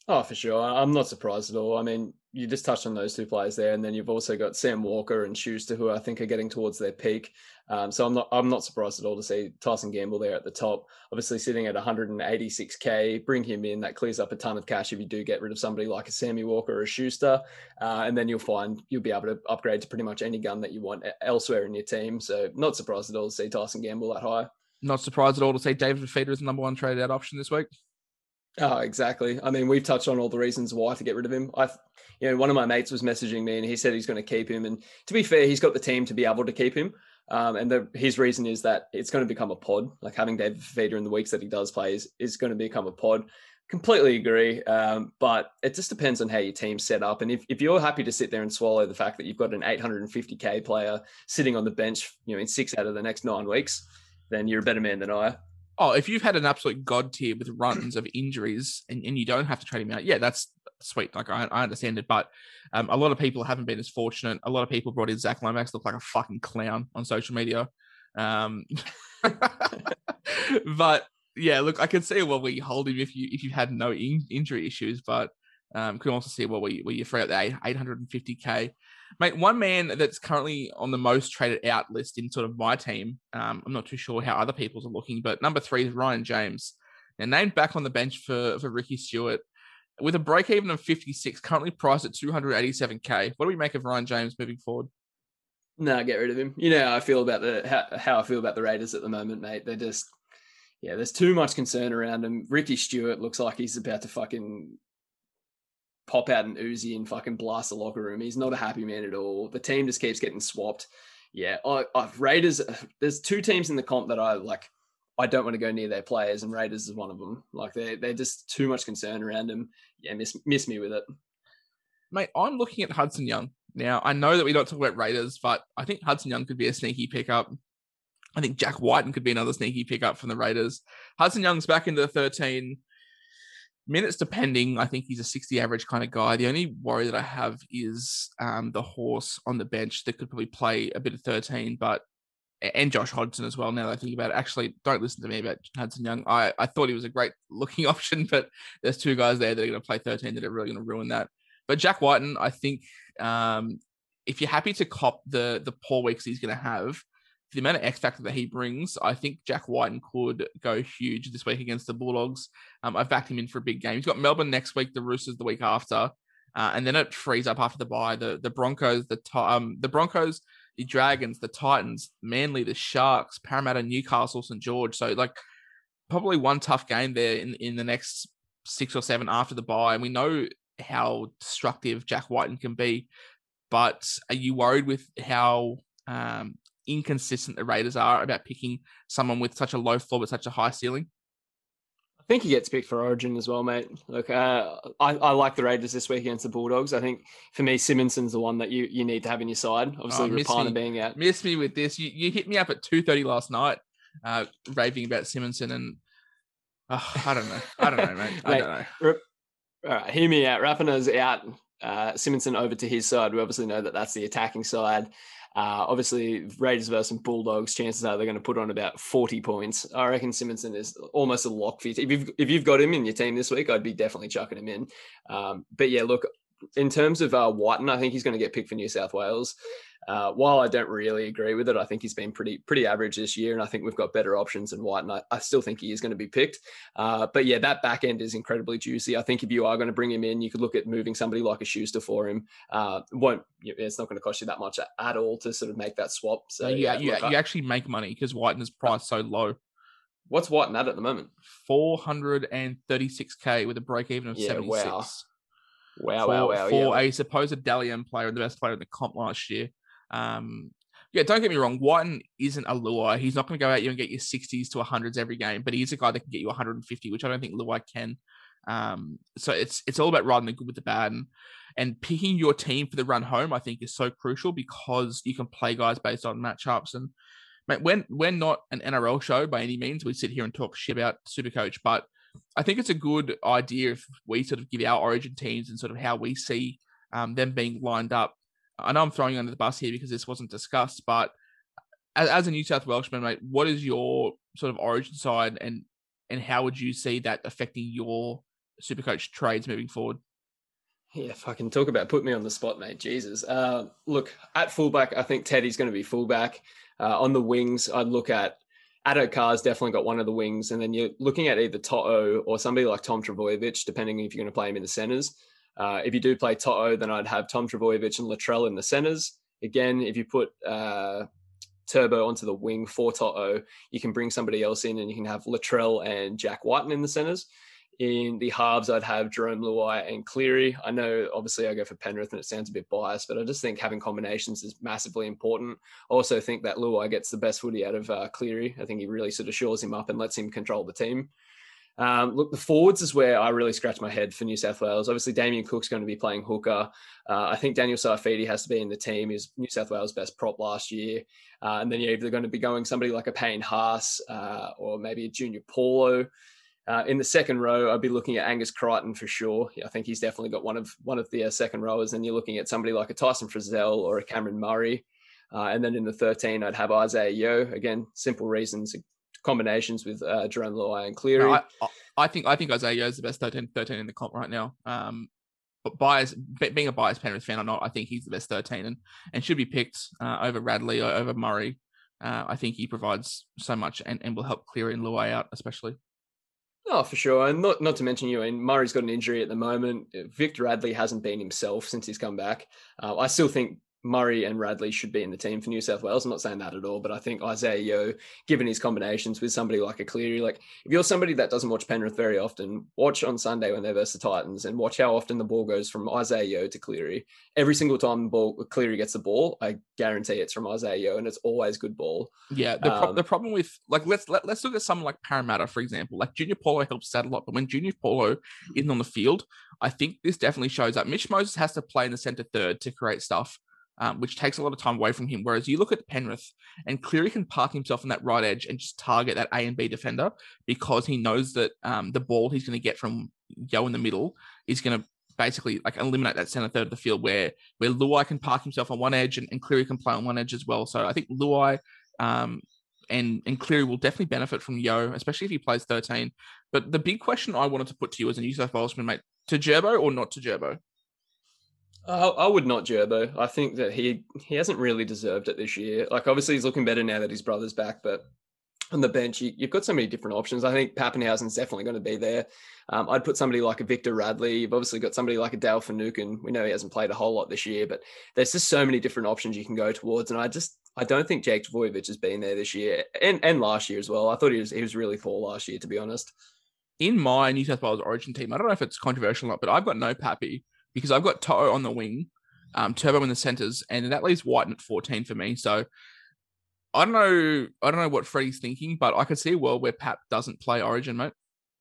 Oh, for sure. I'm not surprised at all. I mean, you just touched on those two players there, and then you've also got Sam Walker and Schuster, who I think are getting towards their peak. Um, so I'm not I'm not surprised at all to see Tyson Gamble there at the top. Obviously, sitting at one hundred eighty-six K, bring him in. That clears up a ton of cash if you do get rid of somebody like a Sammy Walker or a Schuster, uh, and then you'll find you'll be able to upgrade to pretty much any gun that you want elsewhere in your team. So not surprised at all to see Tyson Gamble that high. Not surprised at all to see David Fifita as the number one traded out option this week. Oh, exactly. I mean, we've touched on all the reasons why to get rid of him. I, you know, one of my mates was messaging me and he said he's going to keep him. And to be fair, he's got the team to be able to keep him. Um, and the, his reason is that it's going to become a pod. Like having David Fifita in the weeks that he does play is, is going to become a pod. Completely agree. Um, but it just depends on how your team's set up. And if, if you're happy to sit there and swallow the fact that you've got an eight hundred fifty K player sitting on the bench, you know, in six out of the next nine weeks, then you're a better man than I. Oh, if you've had an absolute god tier with runs of injuries and, and you don't have to trade him out, yeah, that's sweet. Like, I, I understand it. But um, a lot of people haven't been as fortunate. A lot of people brought in Zach Lomax, looked like a fucking clown on social media. Um, but, yeah, look, I can see where we hold him if you if you had no in, injury issues, but um, could also see where we where you free up the eight hundred fifty K. Mate, one man that's currently on the most traded out list in sort of my team, um, I'm not too sure how other people's are looking, but number three is Ryan James. Now, named back on the bench for, for Ricky Stewart, with a break-even of fifty-six, currently priced at two hundred eighty-seven K. What do we make of Ryan James moving forward? No, get rid of him. You know how I feel about the how, how I feel about the Raiders at the moment, mate. They're just, yeah, there's too much concern around him. Ricky Stewart looks like he's about to fucking pop out an Uzi and fucking blast the locker room. He's not a happy man at all. The team just keeps getting swapped. Yeah, I, I, Raiders, there's two teams in the comp that I like, I don't want to go near their players, and Raiders is one of them. Like, they're, they're just too much concern around them. Yeah, miss, miss me with it. Mate, I'm looking at Hudson Young. Now, I know that we don't talk about Raiders, but I think Hudson Young could be a sneaky pickup. I think Jack Whiten could be another sneaky pickup from the Raiders. Hudson Young's back into the thirteen minutes depending. I think he's a sixty average kind of guy. The only worry that I have is um, the horse on the bench that could probably play a bit of thirteen, but and Josh Hodgson as well. Now that I think about it, actually, don't listen to me about Hudson Young. I, I thought he was a great looking option, but there's two guys there that are going to play thirteen that are really going to ruin that. But Jack Whiten, I think um, if you're happy to cop the the poor weeks he's going to have, the amount of X factor that he brings, I think Jack Whiten could go huge this week against the Bulldogs. Um, I've backed him in for a big game. He's got Melbourne next week, the Roosters the week after, uh, and then it frees up after the bye. The the Broncos, the um the Broncos, the Dragons, the Titans, Manly, the Sharks, Parramatta, Newcastle, St George. So like probably one tough game there in in the next six or seven after the bye, and we know how destructive Jack Whiten can be. But are you worried with how um, inconsistent the Raiders are about picking someone with such a low floor but such a high ceiling? I think he gets picked for Origin as well, mate. Look, uh, I, I like the Raiders this week against the Bulldogs. I think for me, Simonson's the one that you, you need to have in your side. Obviously, oh, Rapana being out. Miss me with this. You, you hit me up at two thirty last night, uh, raving about Simonson, and oh, I don't know. I don't know, mate. I mate, don't know. Rip, all right, hear me out. Rapana's out. Uh, Simonson over to his side. We obviously know that that's the attacking side. Uh, obviously, Raiders versus Bulldogs, chances are they're going to put on about forty points. I reckon Simonson is almost a lock for you. If you've, if you've got him in your team this week, I'd be definitely chucking him in. Um, but yeah, look, in terms of uh, Whiten, I think he's going to get picked for New South Wales. Uh, while I don't really agree with it, I think he's been pretty pretty average this year, and I think we've got better options than Whiten. I, I still think he is going to be picked. Uh, but yeah, that back end is incredibly juicy. I think if you are going to bring him in, you could look at moving somebody like a Schuster for him. Uh, won't It's not going to cost you that much at all to sort of make that swap. So no, yeah, yeah, look, you, you actually make money because Whiten is priced so low. What's Whiten at at the moment? four hundred thirty-six K with a break even of yeah, seventy-six. Wow, wow, for, wow, wow. For yeah. a supposed Dally M player and the best player in the comp last year. Um, yeah, don't get me wrong. Whiten isn't a Luai. He's not going to go out you and get your sixties to hundreds every game, but he's a guy that can get you one hundred fifty, which I don't think Luai can. Um, so it's it's all about riding the good with the bad, and, and picking your team for the run home. I think is so crucial because you can play guys based on matchups. And mate, we're we're not an N R L show by any means. We sit here and talk shit about Supercoach, but I think it's a good idea if we sort of give our origin teams and sort of how we see um, them being lined up. I know I'm throwing you under the bus here because this wasn't discussed, but as, as a New South Welshman, mate, what is your sort of origin side and and how would you see that affecting your Supercoach trades moving forward. Yeah, if I can talk about put me on the spot, mate. Jesus. Uh, look, at fullback, I think Teddy's going to be fullback. Uh, on the wings, I'd look at Addo Carr's definitely got one of the wings, and then you're looking at either Toto or somebody like Tom Trbojevic, depending if you're going to play him in the centres. Uh, if you do play Toto, then I'd have Tom Trbojevic and Latrell in the centres. Again, if you put uh, Turbo onto the wing for Toto, you can bring somebody else in and you can have Latrell and Jack Whiten in the centres. In the halves, I'd have Jerome Luai and Cleary. I know, obviously, I go for Penrith and it sounds a bit biased, but I just think having combinations is massively important. I also think that Luai gets the best footy out of uh, Cleary. I think he really sort of shores him up and lets him control the team. Um, look, the forwards is where I really scratch my head for New South Wales. Obviously, Damien Cook's going to be playing hooker. Uh, I think Daniel Saifiti has to be in the team. He's New South Wales' best prop last year. Uh, and then you're either going to be going somebody like a Payne Haas uh, or maybe a Junior Paulo. Uh, in the second row, I'd be looking at Angus Crichton for sure. I think he's definitely got one of one of the uh, second rowers. And you're looking at somebody like a Tyson Frizzell or a Cameron Murray. Uh, and then in the thirteen, I'd have Isaiah Yeo. Again, simple reasons, combinations with uh, Jerome Luai and Cleary. No, I, I think I think Isaiah Yeo is the best thirteen, thirteen in the comp right now. Um, but bias, being a biased Penrith fan or not, I think he's the best thirteen and, and should be picked uh, over Radley or over Murray. Uh, I think he provides so much and, and will help Cleary and Luai out, especially. Oh, for sure. And not, not to mention, you know, Murray's got an injury at the moment. Victor Radley hasn't been himself since he's come back. Uh, I still think Murray and Radley should be in the team for New South Wales. I'm not saying that at all, but I think Isaiah Yeo, given his combinations with somebody like a Cleary, like if you're somebody that doesn't watch Penrith very often, watch on Sunday when they're versus the Titans and watch how often the ball goes from Isaiah Yeo to Cleary. Every single time the ball, Cleary gets the ball, I guarantee it's from Isaiah Yeo, and it's always good ball. Yeah, the, pro- um, the problem with, like, let's let, let's look at someone like Parramatta, for example. Like, Junior Paulo helps that a lot, but when Junior Paulo isn't on the field, I think this definitely shows up. Mitch Moses has to play in the centre third to create stuff. Um, which takes a lot of time away from him. Whereas you look at Penrith and Cleary can park himself on that right edge and just target that A and B defender because he knows that um, the ball he's going to get from Yeo in the middle is going to basically like eliminate that centre third of the field where where Luai can park himself on one edge and, and Cleary can play on one edge as well. So I think Luai um, and, and Cleary will definitely benefit from Yeo, especially if he plays thirteen. But the big question I wanted to put to you as a New South Walesman, mate, to Gerbo or not to Gerbo? I, I would not Gerbo. I think that he he hasn't really deserved it this year. Like, obviously, he's looking better now that his brother's back, but on the bench, you, you've got so many different options. I think Pappenhausen's definitely going to be there. Um, I'd put somebody like a Victor Radley. You've obviously got somebody like a Dale Finucane. We know he hasn't played a whole lot this year, but there's just so many different options you can go towards. And I just, I don't think Jake Trbojevic has been there this year and, and last year as well. I thought he was he was really poor last year, to be honest. In my New South Wales Origin team, I don't know if it's controversial or not, but I've got no Pappy because I've got Toto on the wing, um, Turbo in the centres, and that leaves Whiten at fourteen for me. So I don't know. I don't know what Freddie's thinking, but I could see a world where Pap doesn't play Origin, mate.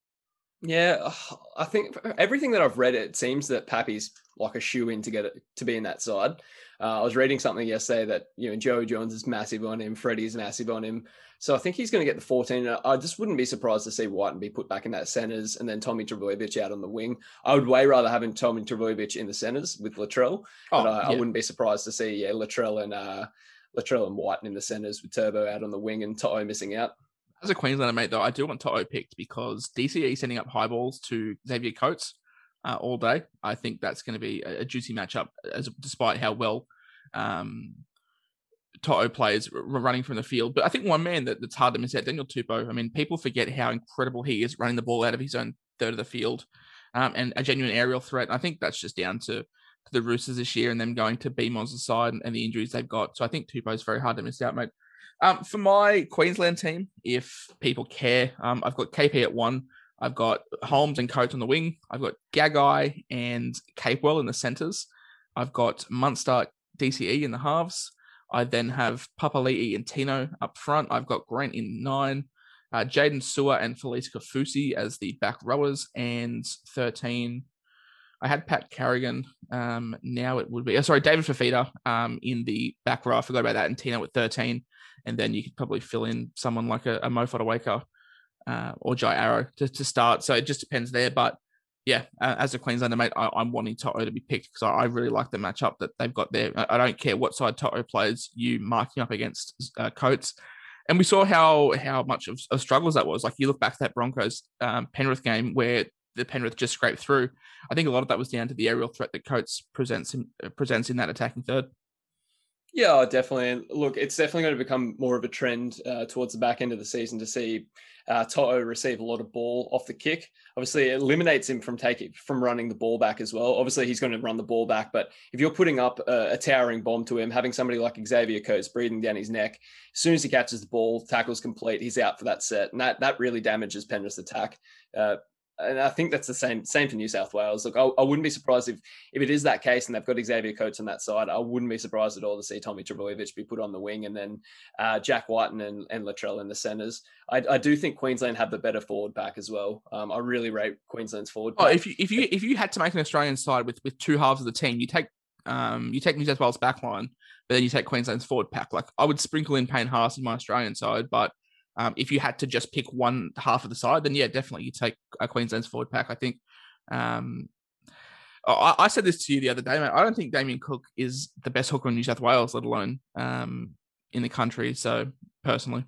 Yeah, I think everything that I've read, it seems that Pappy's like a shoe-in to get it to be in that side. Uh, I was reading something yesterday that, you know, Joey Johns is massive on him, Freddie's massive on him. So I think he's going to get the fourteen. I just wouldn't be surprised to see Whiten be put back in that centres and then Tommy Trbojevic out on the wing. I would way rather having Tommy Trbojevic in the centres with Latrell, Oh, but I, yeah. I wouldn't be surprised to see yeah, Latrell and uh, Latrell and Whiten in the centres with Turbo out on the wing and Toto missing out. As a Queenslander, mate, though, I do want Toto picked because D C E sending up high balls to Xavier Coates uh, all day. I think that's going to be a, a juicy matchup, as despite how well um, Toto plays r- running from the field. But I think one man that, that's hard to miss out, Daniel Tupou. I mean, people forget how incredible he is running the ball out of his own third of the field um, and a genuine aerial threat. And I think that's just down to, to the Roosters this year and them going to B M O S's side and, and the injuries they've got. So I think Tupou is very hard to miss out, mate. Um, for my Queensland team, if people care, um, I've got K P at one. I've got Holmes and Coates on the wing. I've got Gagai and Capewell in the centres. I've got Munster, D C E in the halves. I then have Papali'i and Tino up front. I've got Grant in nine. Uh, Jaden Sewer and Felice Kafusi as the back rowers. And thirteen, I had Pat Carrigan. Um, now it would be, oh, sorry, David Fafita um, in the back row. I forgot about that. And Tino at thirteen. And then you could probably fill in someone like a, a Mo Fotuaika uh, or Jai Arrow to, to start. So it just depends there. But yeah, uh, as a Queenslander, mate, I, I'm wanting Toto to be picked because I, I really like the matchup that they've got there. I, I don't care what side Toto plays, you marking up against uh, Coates. And we saw how how much of, of struggles that was. Like you look back to that Broncos um, Penrith game where the Penrith just scraped through. I think a lot of that was down to the aerial threat that Coates presents in, presents in that attacking third. Yeah, definitely. And look, it's definitely going to become more of a trend uh, towards the back end of the season to see uh, Toto receive a lot of ball off the kick. Obviously, it eliminates him from taking from running the ball back as well. Obviously, he's going to run the ball back, but if you're putting up a, a towering bomb to him, having somebody like Xavier Coates breathing down his neck, as soon as he catches the ball, tackle's complete, he's out for that set, and that that really damages Penrith's attack. Uh, And I think that's the same same for New South Wales. Look, I, I wouldn't be surprised if if it is that case and they've got Xavier Coates on that side. I wouldn't be surprised at all to see Tommy Trbojevic be put on the wing and then uh, Jack Whiten and, and Latrell in the centres. I, I do think Queensland have the better forward pack as well. Um, I really rate Queensland's forward pack. Oh, if you if you if you had to make an Australian side with, with two halves of the team, you take um you take New South Wales backline, but then you take Queensland's forward pack. Like I would sprinkle in Payne Haas in my Australian side, but Um, if you had to just pick one half of the side, then yeah, definitely you take a Queensland's forward pack. I think um, I, I said this to you the other day, mate. I don't think Damien Cook is the best hooker in New South Wales, let alone um, in the country. So personally,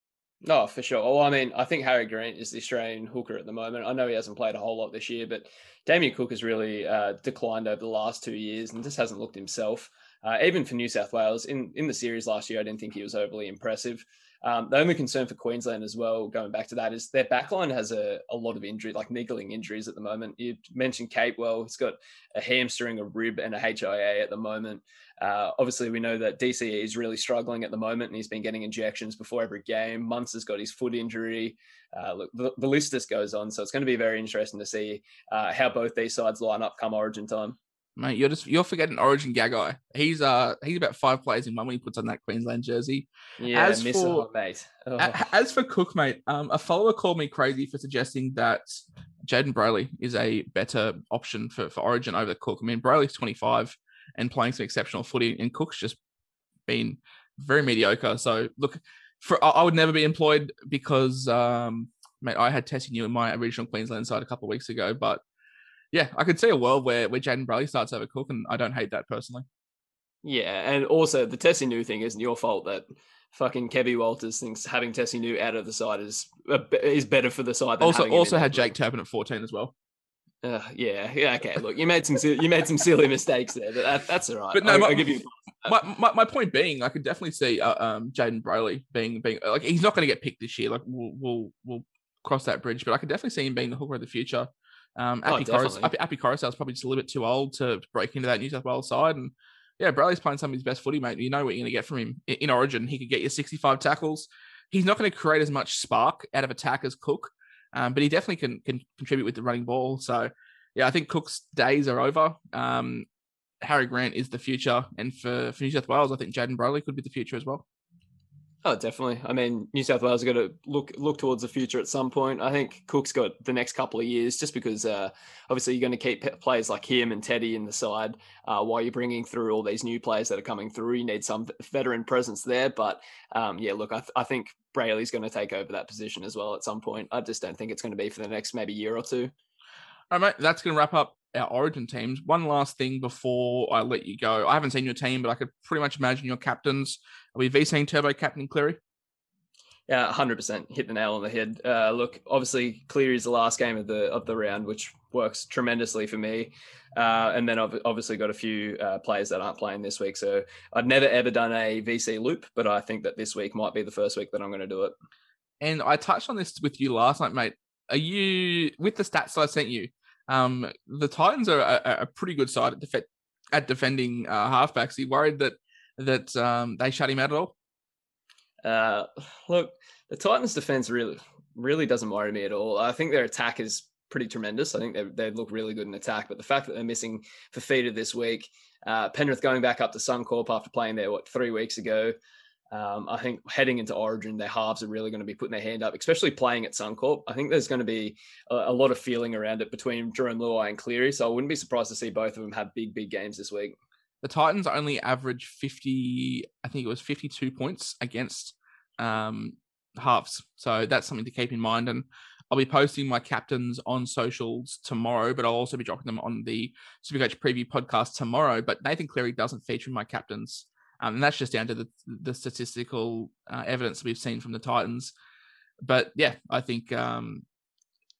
no, for sure. Well, I mean, I think Harry Grant is the Australian hooker at the moment. I know he hasn't played a whole lot this year, but Damien Cook has really uh, declined over the last two years and just hasn't looked himself. Uh, even for New South Wales in in the series last year, I didn't think he was overly impressive. Um, the only concern for Queensland as well, going back to that, is their backline has a, a lot of injury, like niggling injuries at the moment. You mentioned Capewell. He's got a hamstring, a rib, and a H I A at the moment. Uh, obviously, we know that D C E is really struggling at the moment, and he's been getting injections before every game. Muntz has got his foot injury. Uh, look, the, the list just goes on. So it's going to be very interesting to see uh, how both these sides line up come Origin time. Mate, you're just you're forgetting Origin Gagai. He's uh he's about five players in one when he puts on that Queensland jersey. Yeah, as miss for it, mate. Oh. As for Cook, mate, um, a follower called me crazy for suggesting that Jaden Brayley is a better option for, for Origin over Cook. I mean, Brayley's twenty-five and playing some exceptional footy, and Cook's just been very mediocre. So look, for I would never be employed because um, mate, I had Tessie New in my original Queensland side a couple of weeks ago, but. Yeah, I could see a world where, where Jaden Brayley starts over Cook, and I don't hate that personally. Yeah, and also the Tessie New thing isn't your fault that fucking Kevy Walters thinks having Tessie New out of the side is uh, is better for the side. Than also, having also had Jake Turpin at fourteen as well. Uh, yeah, yeah, okay. Look, you made some you made some silly mistakes there, but that, that's all right. But no, I'll, my, I'll give you. My, my my point being, I could definitely see uh, um Jaden Brayley being being like he's not going to get picked this year. Like we'll we'll we'll cross that bridge, but I could definitely see him being the hooker of the future. Um, Appy, oh, Corus, Appy, Appy Coruscant is probably just a little bit too old to break into that New South Wales side. And yeah, Brayley's playing some of his best footy, mate. You know what you're going to get from him in, in Origin. He could get you sixty-five tackles. He's not going to create as much spark out of attack as Cook, um, but he definitely can, can contribute with the running ball. So yeah, I think Cook's days are over. Um, Harry Grant is the future. And for, for New South Wales, I think Jaden Brayley could be the future as well. Oh, definitely. I mean, New South Wales are going to look look towards the future at some point. I think Cook's got the next couple of years just because uh, obviously you're going to keep players like him and Teddy in the side uh, while you're bringing through all these new players that are coming through. You need some veteran presence there. But um, yeah, look, I, th- I think Brayley's going to take over that position as well at some point. I just don't think it's going to be for the next maybe year or two. All right, mate, that's going to wrap up our Origin teams. One last thing before I let you go. I haven't seen your team, but I could pretty much imagine your captains. Are we VCing Turbo Captain Cleary? Yeah, one hundred percent hit the nail on the head. Uh, look, obviously Cleary's the last game of the of the round, which works tremendously for me. Uh, and then I've obviously got a few uh, players that aren't playing this week. So I've never ever done a V C loop, but I think that this week might be the first week that I'm going to do it. And I touched on this with you last night, mate. Are you, with the stats that I sent you, um, the Titans are a, a pretty good side at, def- at defending uh, halfbacks. Are you worried that that um, they shut him out at all? Uh, look, the Titans' defense really, really doesn't worry me at all. I think their attack is pretty tremendous. I think they they look really good in attack, but the fact that they're missing Fifita this week, uh, Penrith going back up to Suncorp after playing there, what, three weeks ago, um, I think heading into Origin, their halves are really going to be putting their hand up, especially playing at Suncorp. I think there's going to be a, a lot of feeling around it between Jerome Luai and Cleary, so I wouldn't be surprised to see both of them have big, big games this week. The Titans only average fifty, I think it was fifty-two points against um, halves. So that's something to keep in mind. And I'll be posting my captains on socials tomorrow, but I'll also be dropping them on the Supercoach Preview podcast tomorrow. But Nathan Cleary doesn't feature in my captains. Um, and that's just down to the, the statistical uh, evidence we've seen from the Titans. But yeah, I think um,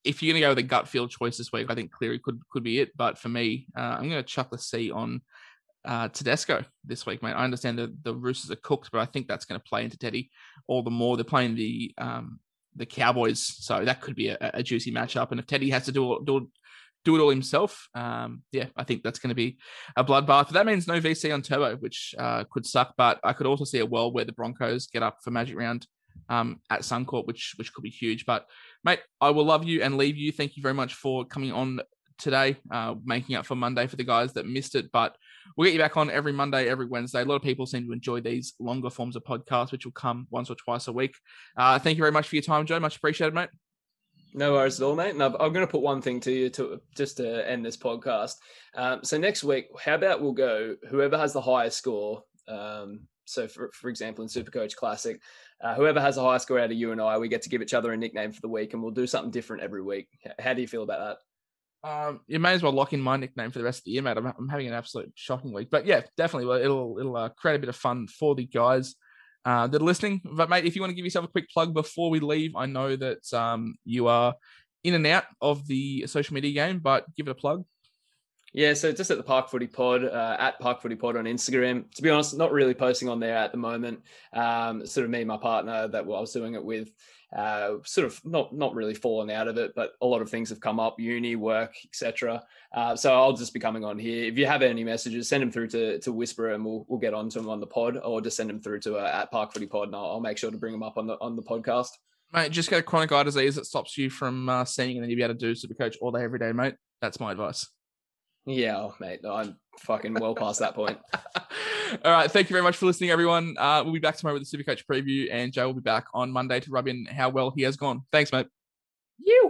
if you're going to go with a gut feel choice this week, I think Cleary could could be it. But for me, uh, I'm going to chuck the C on uh, Tedesco this week, mate. I understand that the Roosters are cooked, but I think that's going to play into Teddy all the more. They're playing the um, the Cowboys, so that could be a, a juicy matchup. And if Teddy has to do do do it all himself, um, yeah, I think that's going to be a bloodbath. But that means no V C on Turbo, which uh, could suck. But I could also see a world where the Broncos get up for Magic Round um, at Suncorp, which which could be huge. But mate, I will love you and leave you. Thank you very much for coming on today, uh, making up for Monday for the guys that missed it. But we'll get you back on every Monday, every Wednesday. A lot of people seem to enjoy these longer forms of podcasts, which will come once or twice a week. Uh, thank you very much for your time, Joe. Much appreciated, mate. No worries at all, mate. And I'm going to put one thing to you to just to end this podcast. Um, so next week, how about we'll go whoever has the highest score. Um, so for for example, in Supercoach Classic, uh, whoever has the highest score out of you and I, we get to give each other a nickname for the week, and we'll do something different every week. How do you feel about that? Um, you may as well lock in my nickname for the rest of the year, mate. I'm, I'm having an absolute shocking week, but yeah, definitely. Well, it'll it'll uh, create a bit of fun for the guys uh, that are listening. But mate, if you want to give yourself a quick plug before we leave, I know that um, you are in and out of the social media game, but give it a plug. Yeah, so just at the Park Footy Pod, uh, at Park Footy Pod on Instagram. To be honest, not really posting on there at the moment. Um, sort of me and my partner that I was doing it with. Uh, sort of not not really fallen out of it, but a lot of things have come up, uni, work, et cetera. Uh, so I'll just be coming on here. If you have any messages, send them through to to Whisper, and we'll we'll get on to them on the pod, or just send them through to uh, at Park Footy Pod, and I'll, I'll make sure to bring them up on the on the podcast. Mate, just get a chronic eye disease that stops you from uh, seeing, and then you'll be able to do Supercoach all day, every day, mate. That's my advice. Yeah, oh, mate, I'm fucking well past that point. All right, thank you very much for listening, everyone. Uh, we'll be back tomorrow with the Supercoach preview, and Joe will be back on Monday to rub in how well he has gone. Thanks, mate. You.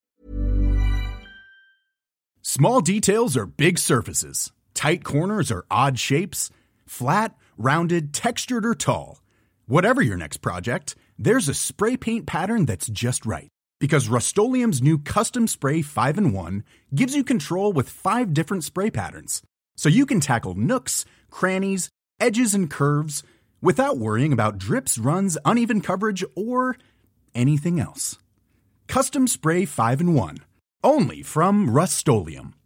Small details are big surfaces. Tight corners are odd shapes. Flat, rounded, textured, or tall. Whatever your next project, there's a spray paint pattern that's just right. Because Rust-Oleum's new Custom Spray five in one gives you control with five different spray patterns. So you can tackle nooks, crannies, edges, and curves without worrying about drips, runs, uneven coverage, or anything else. Custom Spray five in one. Only from Rust-Oleum.